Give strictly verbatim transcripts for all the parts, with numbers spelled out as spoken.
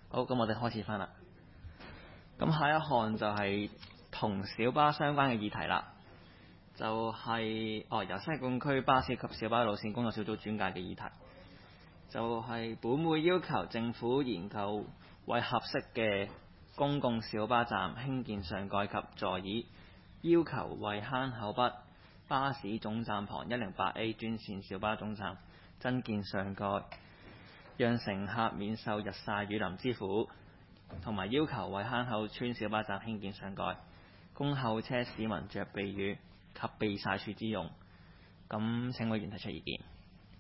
好，咁我哋開始翻啦。咁下一項就係同小巴相關嘅議題啦，就係、是、哦由西貢區巴士及小巴路線工作小組轉介嘅議題，就係、是、本會要求政府研究為合適嘅公共小巴站興建上蓋及座椅，要求為坑口北巴士總站旁一零八 A 專線小巴總站增建上蓋，讓乘客免受日曬雨淋之苦，同埋要求為坑口村小巴站興建上蓋，供候車市民着避雨及避曬處之用。咁請委員提出意見。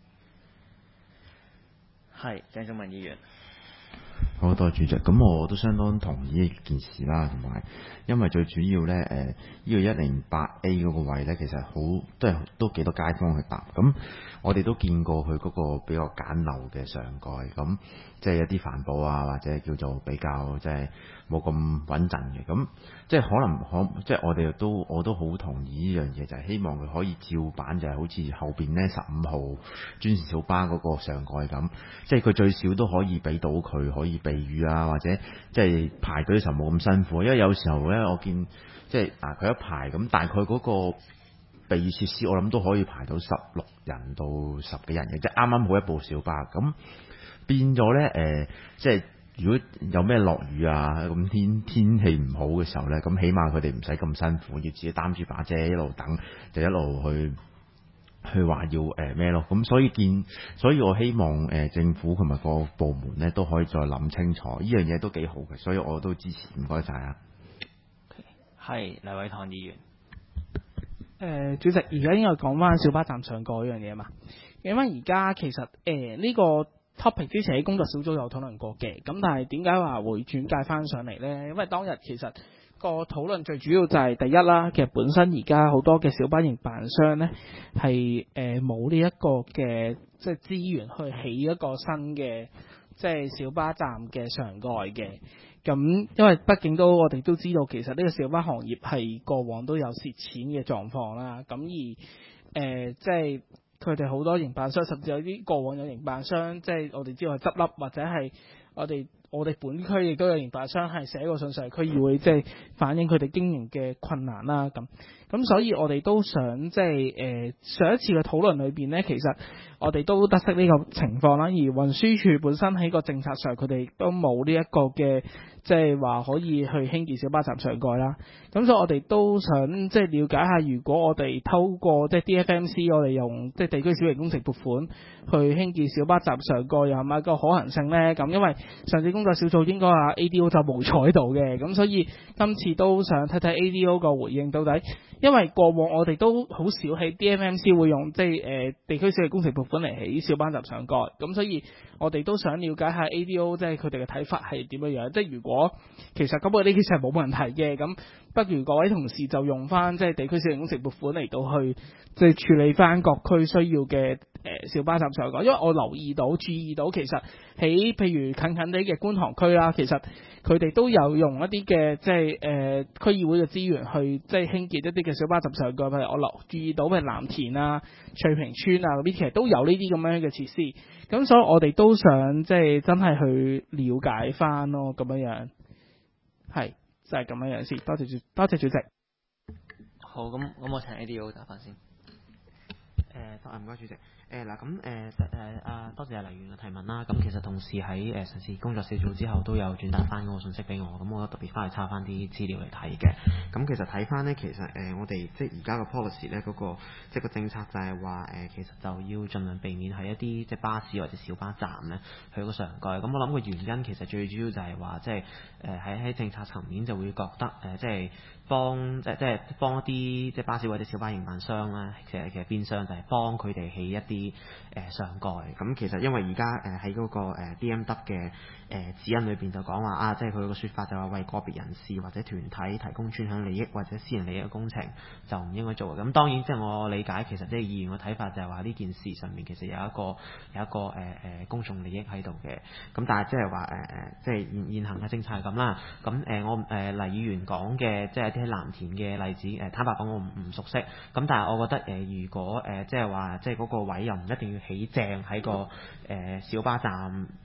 係鄭仲文議員。 好多謝主席，咁我都相當同意呢件事啦，同埋因為最主要呢，誒、呃、呢、呢個一零八 A 嗰個位呢，其實好都係都幾多街坊去搭，咁我哋都見過佢嗰個比較簡陋嘅上蓋，咁即係一啲帆布啊，或者叫做比較即係冇咁穩陣嘅，咁即係可能可即係我哋都我都好同意呢樣嘢，就係、是、希望佢可以照版，就係好似後邊呢十五號專線小巴嗰個上蓋咁，即係佢最少都可以俾到佢可以避雨啊，或者即係排隊嘅時候冇咁辛苦，因為有時候呢，我見即係啊佢一排咁大概嗰個避雨設施，我諗都可以排到十六人到十幾人嘅，即係啱啱好一部小巴咁變咗呢，誒、呃，即係如果有咩落雨啊，咁天天氣唔好嘅時候呢，咁起碼佢哋唔使咁辛苦，要自己擔住把遮一路等，就一路去。去話要誒咩咯，咁所以見，所以我希望誒、呃、政府同埋個部門咧都可以再諗清楚，呢樣嘢都幾好嘅，所以我都支持，唔該晒啊。 係黎偉棠議員。 誒、呃，主席，而家應該講翻小巴站上蓋嗰樣嘢嘛，因為而家其實誒呢、呃呢個 topic 之前喺工作小組有討論過嘅，咁但係點解話會轉介翻上嚟呢？因為當日其實個討論最主要就係第一啦，其實本身而家好多嘅小巴營辦商呢係誒冇呢一個嘅即係資源去起一個新嘅即係小巴站嘅上蓋嘅。咁因為畢竟都我哋都知道，其實呢個小巴行業係過往都有蝕錢嘅狀況啦。咁而誒、呃、即係佢哋好多營辦商，甚至有啲過往有營辦商，即係我哋知道係執笠，或者係我哋。我哋本區亦都有營辦商係寫過信上區議會，即係反映佢哋經營嘅困難啦。咁咁，所以我哋都想即係誒上一次嘅討論裏邊呢，其實我哋都得悉呢個情況啦。而運輸署本身喺個政策上，佢哋都冇呢一個嘅即係話可以去興建小巴站上蓋啦。咁所以我哋都想即係了解下，如果我哋透過即係 D F M C，我哋用即係地區小型工程撥款去興建小巴站上蓋，又係咪一個可行性呢？咁因為上次工作小組應該話 A D O 就冇坐喺度嘅，咁所以今次都想睇睇 A D O 個回應到底，因為過往我哋都好少喺 D M M C 會用即係誒、呃、地區小型工程撥款嚟起小巴站上蓋，咁所以我哋都想了解下 A D O 即係佢哋嘅睇法係點樣樣，即係如果其實咁我呢件事係冇問題嘅，咁不如各位同事就用翻即係地區小型工程撥款嚟到去即係處理翻各區需要嘅誒、呃、小巴站上蓋，因為我留意到注意到其實喺譬如近近地嘅觀塘區啦，其實佢哋都有用一啲嘅即係誒區議會嘅資源去即係興建一啲嘅小巴站上蓋，譬如我留注意到譬如藍田啊、翠屏村啊嗰啲，其實都有呢啲咁樣嘅設施。咁所以我哋都想即係真係去了解翻咯，咁樣樣係就係、是、咁樣樣先。多謝主，多謝主席。 好，咁咁我請 A D O 答翻先。 誒，唔該主席。誒嗱，咁誒誒啊，多謝阿黎議員嘅提問啦。咁其實同事喺誒上次工作小組之後都有轉達翻嗰個信息俾我，咁我特別翻去抄翻啲資料嚟睇嘅。咁其實睇翻呢，其實誒、呃、我哋即係而家個 policy 咧嗰個即係個政策就係話誒，其實就要盡量避免喺一啲即係巴士或者小巴站咧去個上蓋。咁我諗個原因其實最主要就係話即係誒喺喺政策層面就會覺得誒、呃、即係。幫即即係幫一啲即係巴士或者小巴營辦商咧，其實其實變相就係幫佢哋起一啲誒、呃、上蓋。咁其實因為而家誒喺嗰個、呃、D M W 嘅誒、呃、指引裏邊就講話啊，即係佢個説法就話為個別人士或者團體提供專享利益或者私人利益嘅工程就唔應該做。咁當然即係我理解其實即係議員嘅睇法就係話呢件事上面其實有一個有一個誒誒、呃、公眾利益喺度嘅。咁但係即係話誒誒即係現現行嘅政策係咁啦。咁誒、呃、我誒、呃、黎議員講嘅即係喺藍田嘅例子，誒坦白講我唔唔熟悉，咁但係我覺得誒、呃、如果誒、呃、即係話即係嗰個位又唔一定要起正喺個誒、呃、小巴站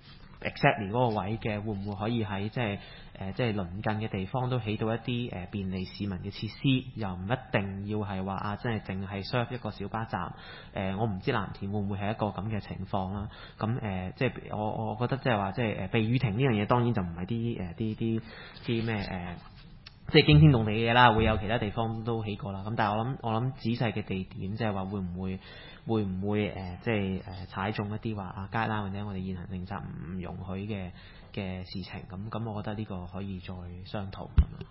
exactly 嗰個位嘅，會唔會可以喺即係誒即係鄰近嘅地方都起到一啲誒便利市民嘅設施，又唔一定要係話啊，即係淨係 serve 一個小巴站。誒、呃，我唔知藍田會唔會係一個咁嘅情況啦。咁誒、呃，即係我我覺得即係話即係誒避雨亭呢樣嘢，當然就唔係啲誒啲啲啲咩誒。即係驚天動地嘅嘢啦，會有其他地方都起過啦。咁但係我諗我諗仔細嘅地點，即係話會唔會會唔會誒、呃，即係誒、呃、踩中一啲話啊街啦，或者我哋現行政策唔容許嘅嘅事情。咁咁，我覺得呢個可以再商討。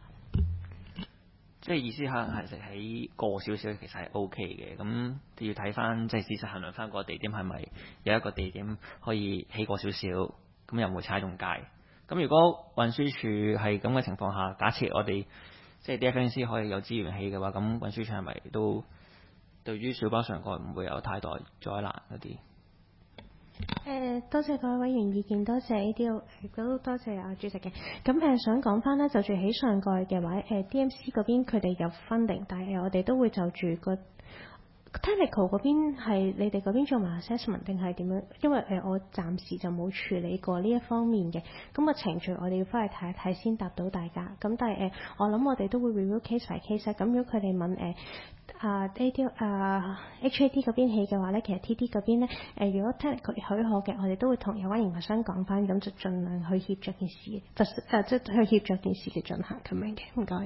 即係意思可能係喺過少少，其實係 O K 嘅。咁要睇翻即係事實衡量翻個地點係咪有一個地點可以起過少少，咁又唔會踩中街。咁如果運輸署係咁嘅情況下，假設我哋即係 D F N C 可以有資源起嘅話，咁運輸署係咪都對於小巴上蓋唔會有太大災難嗰啲？ 誒、呃，多謝各位委員意見，多謝 A D O， 亦都多謝阿主席嘅。咁誒、呃，想講翻呢，就住起上蓋嘅話，誒、呃、D M C 嗰邊佢哋有 funding，但係我哋都會就住個 technical 嗰邊係你哋嗰邊做埋 assessment 定係點樣？因為誒、呃、我暫時就冇處理過呢一方面嘅，咁、個程序我哋要翻去睇一睇先答到大家。咁但係誒、呃，我諗我哋都會 review case by case。咁如果佢哋問誒，呃啊 A D 啊 H A D 嗰邊起嘅話咧，其實 T D 嗰邊咧，誒、呃、如果 technical 許可嘅，我哋都會同有關營辦商講翻，咁就盡量去協助件事，就誒即係去協助件事嘅進行咁樣嘅，唔該。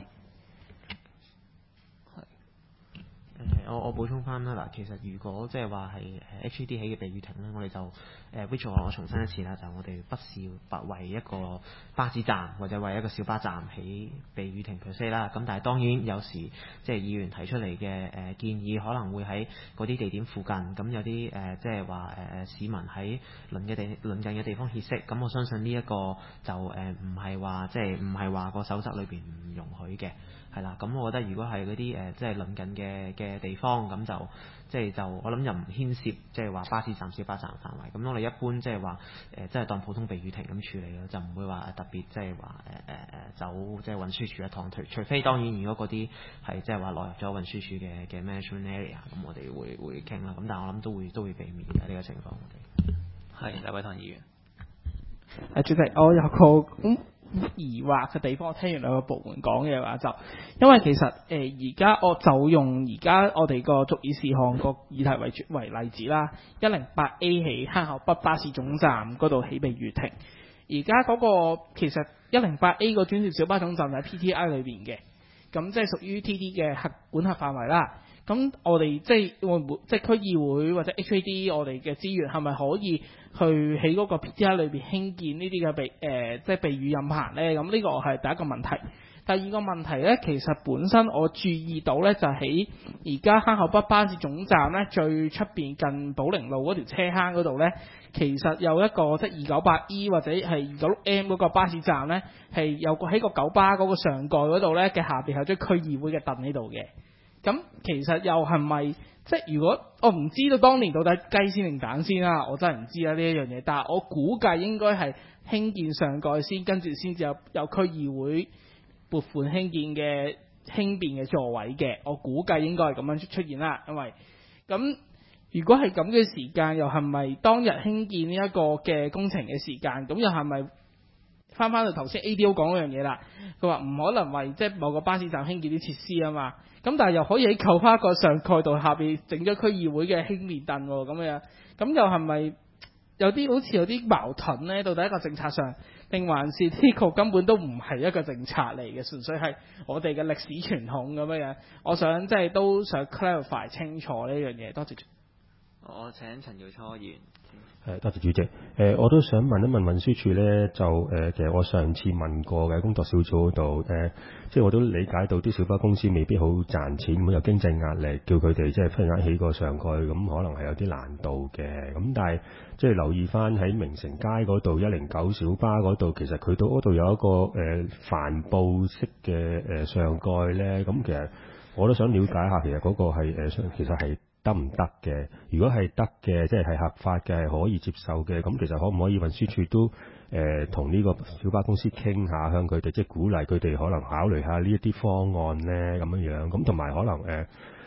誒，我我補充翻啦，嗱，其實如果即係話係誒 H A D 起嘅避雨亭咧，我哋就誒 which 我重申一次啦，就我哋不是白為一個巴士站或者為一個小巴站起避雨亭 per se 啦。咁但係當然有時即係議員提出嚟嘅誒建議，可能會喺嗰啲地點附近，咁有啲誒即係話誒市民喺鄰嘅地鄰近嘅地方歇息。咁我相信呢一個就誒唔係話即係唔係話個守則裏邊唔容許嘅。係啦，咁我覺得如果係嗰啲誒即係鄰近嘅嘅地方，咁就即係就我諗又唔牽涉即係話巴士站、小巴站範圍。咁我哋一般即係話誒即係當普通避雨亭咁處理咯，就唔會話特別即係話誒誒誒走即係運輸署一趟，除除非當然如果嗰啲係即係話落入咗運輸署嘅嘅 management area，咁我哋會會傾啦。咁但係我諗都會都會避免嘅呢、這個情況。我哋係，劉偉棠議員。 誒，主席，我有個咁疑惑嘅地方，我聽完兩個部門講嘅話就，因為其實誒而家我就用而家我哋個續議事項個議題為為例子啦，一零八 A 起坑口北巴士總站嗰度起避雨亭，而家嗰個其實一零八 A 個專線小巴總站喺 P T I 裏邊嘅，咁即係屬於 T D 嘅核管轄範圍啦。咁我哋即係會唔會即係區議會或者 H A D 我哋嘅資源係咪可以去喺嗰個 P T I 裏邊興建呢啲嘅避誒即係避雨任棚咧？咁呢個係第一個問題。第二個問題咧，其實本身我注意到咧，就喺而家坑口北巴士總站咧最出邊近寶靈路嗰條車坑嗰度咧，其實有一個即係二九八 E 或者係二九六 M 嗰個巴士站咧，係有個喺個九巴嗰個上蓋嗰度咧嘅下邊係張區議會嘅凳喺度嘅。咁其實又係咪即係如果我唔知道當年到底雞先定蛋先啦，我真係唔知啦呢一樣嘢。但係我估計應該係興建上蓋先，跟住先至有有區議會撥款興建嘅輕便嘅座位嘅。我估計應該係咁樣出現啦。因為咁如果係咁嘅時間，又係咪當日興建呢一個嘅工程嘅時間？咁又係咪翻翻到頭先 A D O 講嗰樣嘢啦？佢話唔可能為即係某個巴士站興建啲設施啊嘛。咁但係又可以喺扣花個上蓋度下邊整咗區議會嘅輕便凳喎，咁樣咁又係咪有啲好似有啲矛盾呢？到底一個政策上，定還是呢個根本都唔係一個政策嚟嘅，純粹係我哋嘅歷史傳統咁樣？我想即係都想 clarify 清楚呢樣嘢。多謝。 我請陳耀初議員。 誒，多謝主席。誒、呃，我都想問一問運輸署咧，就誒、呃，其實我上次問過嘅工作小組嗰度，誒、呃，即係我都理解到啲小巴公司未必好賺錢，咁有經濟壓力，叫佢哋即係忽然間起個上蓋，咁可能係有啲難度嘅。咁但係即係留意翻喺明城街嗰度一零九小巴嗰度，其實佢到嗰度有一個誒、呃、帆布式嘅誒、呃、上蓋咧，咁其實我都想了解下，其實嗰個係誒、呃，其實係得唔得嘅？如果係得嘅，即係係合法嘅，係可以接受嘅，咁其實可唔可以運輸署都誒同呢個小巴公司傾下，向佢哋即係鼓勵佢哋可能考慮下呢一啲方案咧，咁樣樣。咁同埋可能誒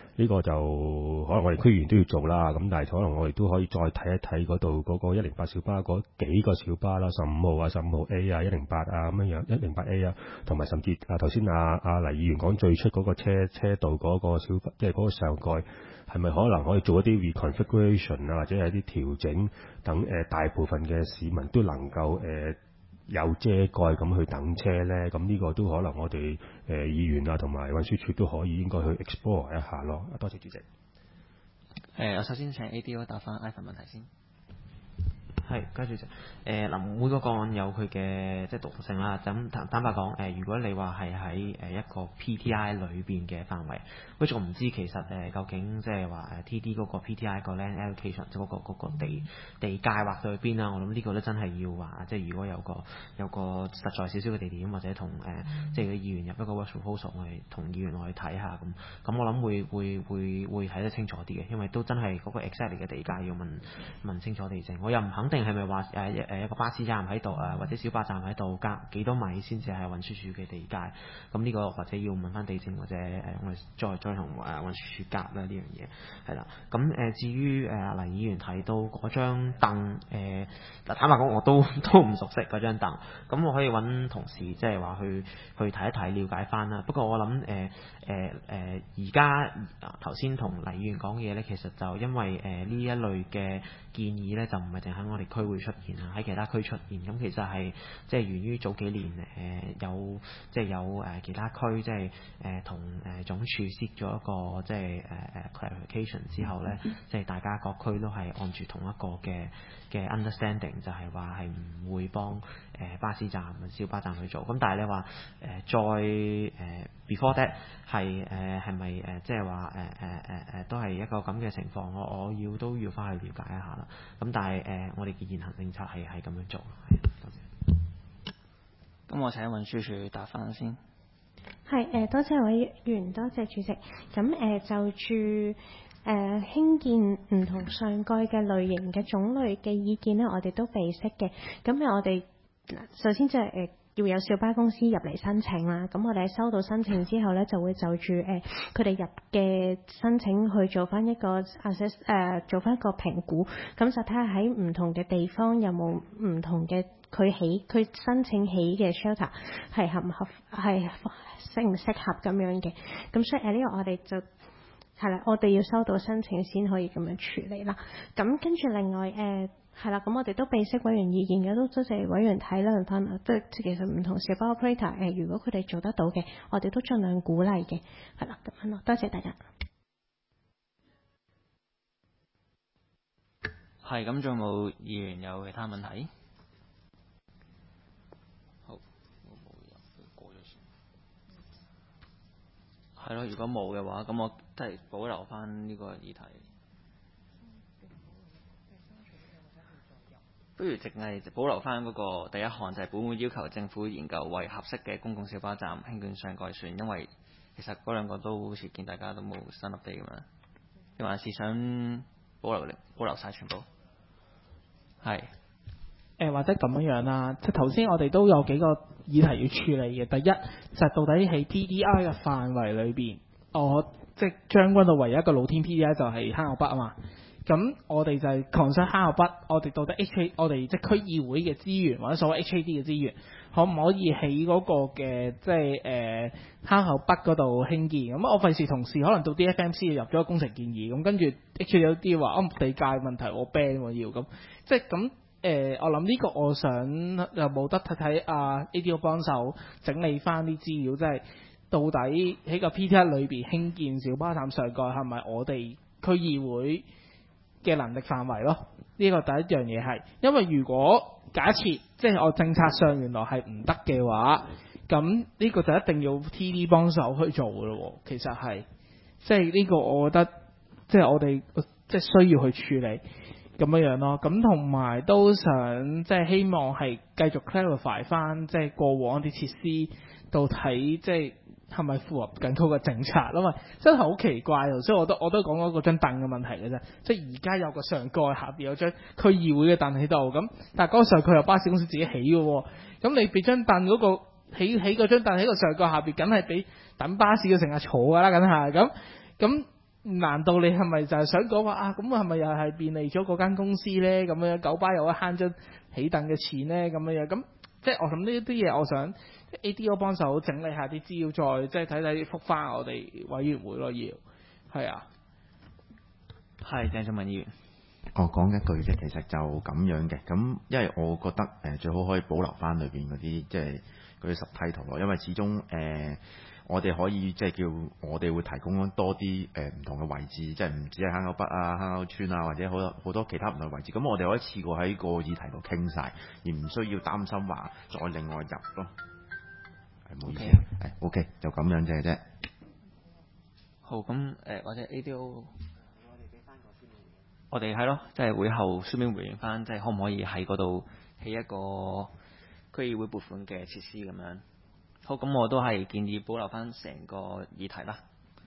呢個就可能我哋區議員都要做啦，咁但係可能我哋都可以再睇一睇嗰度嗰個一零八小巴嗰幾個小巴啦，十五號啊、十五號 A 啊、一零八啊咁樣樣，一零八 A 啊，同埋甚至啊頭先阿阿黎議員講最出嗰個車車道嗰個小巴，即係嗰個上蓋，係咪可能可以做一啲 reconfiguration 啊，或者係一啲調整，等誒、呃、大部分嘅市民都能夠誒、呃有遮蓋咁去等車咧，咁呢個都可能我哋誒、呃、議員啊同埋運輸署都可以應該去 explore 一下咯。多謝主席。誒、 呃，我首先請 A D O 答翻 Ivan 問題先。 係，跟住就誒嗱，每個個案有佢嘅即係獨特性啦。咁坦坦白講，誒、呃、如果你話係喺誒一個 P T I 裏邊嘅範圍，which 我唔知其實誒、呃、究竟即係話誒 T D 嗰個 P T I 個 land allocation 即係嗰個嗰、嗰個地地界劃到去邊啦。我諗呢個咧真係要話，即係如果有個有個實在少少嘅地點，或者同誒、呃、即係個議員入一個 work proposal，我哋同議員落去睇下咁。咁我諗會會會會睇得清楚啲嘅，因為都真係嗰個 exactly 嘅地界要問問清楚地政。我又唔肯定。係咪話誒誒一個巴士站喺度啊，或者小巴站喺度，隔幾多米先至係運輸署嘅地界？咁呢個或者要問翻地政，或者誒、呃、我哋再再同誒運輸署夾啦呢樣嘢係啦。咁誒、呃、至於誒、呃、黎議員提到嗰張凳誒，坦白講我都都唔熟悉嗰張凳，咁我可以揾同事即係話去去睇一睇，了解翻啦。不過我諗誒誒誒而家頭先同黎議員講嘅嘢咧，其實就因為誒呢、呃、一類嘅建議咧，就唔係淨喺我哋區會出現啊，喺其他區出現。咁其實係即係源於早幾年誒、呃、有即係有誒、呃、其他區即係誒同誒總署 seek 咗一個即係誒誒 clarification 之後咧，即係大家各區都係按住同一個嘅嘅 understanding， 就係話係唔會幫誒、呃、巴士站、小巴站去做。咁但係你話誒、呃、再誒、呃、before that 係誒係咪誒即係話誒誒誒誒都係一個咁嘅情況？我我要都要翻去了解一下啦。咁但係誒、呃、我哋嘅現行政策係係咁樣做。多謝。 咁我請運輸署答翻先。 係誒、呃，多謝委員，多謝主席。咁誒、呃、就住誒、呃、興建唔同上蓋嘅類型嘅種類嘅意見咧，我哋都備悉嘅。咁誒我哋首先就係、是、誒。呃要有小巴公司入嚟申請啦，咁我哋喺收到申請之後呢，就會就住誒佢哋入嘅申請去做翻一個 assess 誒做翻一個評估，咁就睇下喺唔同嘅地方有冇唔同嘅佢起佢申請起嘅 shelter 係合唔合係適唔適合咁樣嘅，咁所以誒呢個我哋就係啦，我哋要收到申請先可以咁樣處理啦。咁跟住另外誒。呃係啦，咁我哋都備悉委員意見嘅，都多謝委員體諒翻啦。即係其實唔同小巴 operator 誒，如果佢哋做得到嘅，我哋都盡量鼓勵嘅。係啦，咁樣咯，多謝大家。 係咁，仲有冇議員有其他問題？好，我冇入過咗先。係咯，如果冇嘅話，咁我都係保留翻呢個議題。不如淨係保留翻嗰個第一項，就係本會要求政府研究為合適嘅公共小巴站興建上蓋船，因為其實嗰兩個都好似見大家都冇新 update 咁樣，定還是想保留保留晒全部？係誒、 呃、或者咁樣樣啦，即係頭先我哋都有幾個議題要處理嘅。第一就係、是、到底喺 P D I 嘅範圍裏邊，我即係將軍澳唯一一個露天 P D I 就係坑口北啊嘛。咁我哋就係 concern 坑口北，我哋到底 H A 我哋即係區議會嘅資源或者所謂 H A D 嘅資源，可唔可以喺嗰個嘅即係誒坑口北嗰度興建？咁我費事同事可能到 D F M C 入咗個工程建議，咁跟住 H A D 有啲話哦地界問題我 ban 我要咁，即係咁誒。我諗呢個我想又冇得睇睇啊 A D O 幫手整理翻啲資料，即係到底喺個 P T I 裏邊興建小巴站上蓋係咪我哋區議會嘅能力範圍咯？呢、這個第一樣嘢係，因為如果假設即係我政策上原來係唔得嘅話，咁呢個就一定要 T D 幫手去做嘅咯。其實係，即係呢個我覺得，即係我哋即係需要去處理咁樣樣咯。咁同埋都想即係希望係繼續 clarify 翻，即係過往啲設施到睇即係。係咪符合緊嗰個政策啊嘛？真係好奇怪，所以我都我都講咗嗰張凳嘅問題嘅啫。即係而家有個上蓋下邊有張區議會嘅凳喺度，咁但係嗰個上蓋由巴士公司自己起嘅喎。咁你俾張凳嗰個起起嗰張凳喺個上蓋下邊，梗係俾等巴士嘅乘客坐㗎啦，梗係咁咁難道你係咪就係想講話啊？咁係咪又係便利咗嗰間公司咧？咁樣九巴又可以慳咗起凳嘅錢咧？咁樣樣咁，即係我諗呢啲嘢，我想 A D O 幫手整理下啲資料，再即係睇睇覆翻我哋委員會咯，要係啊。 係鄭俊文議員。 我講一句啫，其實就咁樣嘅。咁因為我覺得誒、呃、最好可以保留翻裏邊嗰啲即係嗰啲實體圖咯，因為始終誒。呃我哋可以即係叫我哋會提供多啲誒唔同嘅位置，即係唔止係坑口北啊、坑口村啊，或者好多好多其他唔同嘅位置。咁我哋可以一次過喺個議題度傾晒，而唔需要擔心話再另外入咯。係唔好意思啊，係 OK 就咁樣啫啫。 好咁誒、呃，或者 A D O，我哋係咯，即係會後書面回應翻，即係可唔可以喺嗰度起一個區議會撥款嘅設施咁樣。好，咁我都係建議保留翻成個議題啦。